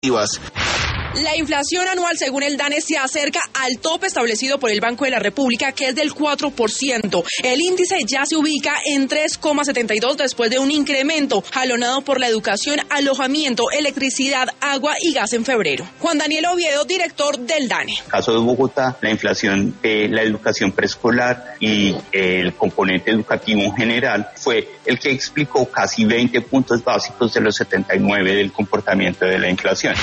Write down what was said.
expectativas. La inflación anual, según el DANE, se acerca al tope establecido por el Banco de la República, que es del 4%. El índice ya se ubica en 3,72 después de un incremento jalonado por la educación, alojamiento, electricidad, agua y gas en febrero. Juan Daniel Oviedo, director del DANE. En el caso de Bogotá, la inflación de la educación preescolar y el componente educativo en general fue el que explicó casi 20 puntos básicos de los 79 del comportamiento de la inflación.